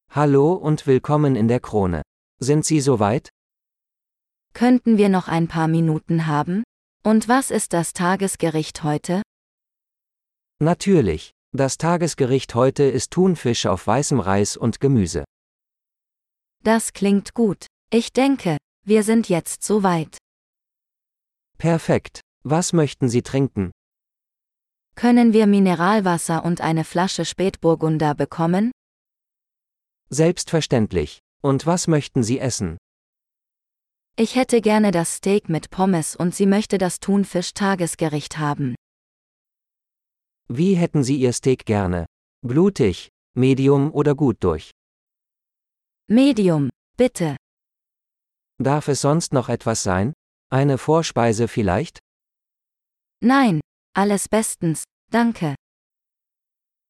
Hallo und willkommen in der Krone. Sind Sie soweit? Könnten wir noch ein paar Minuten haben? Und was ist das Tagesgericht heute? Natürlich. Das Tagesgericht heute ist Thunfisch auf weißem Reis und Gemüse. Das klingt gut. Ich denke, wir sind jetzt soweit. Perfekt. Was möchten Sie trinken? Können wir Mineralwasser und eine Flasche Spätburgunder bekommen? Selbstverständlich. Und was möchten Sie essen? Ich hätte gerne das Steak mit Pommes und sie möchte das Thunfisch-Tagesgericht haben. Wie hätten Sie Ihr Steak gerne? Blutig, medium oder gut durch? Medium, bitte. Darf es sonst noch etwas sein? Eine Vorspeise vielleicht? Nein, alles bestens, danke.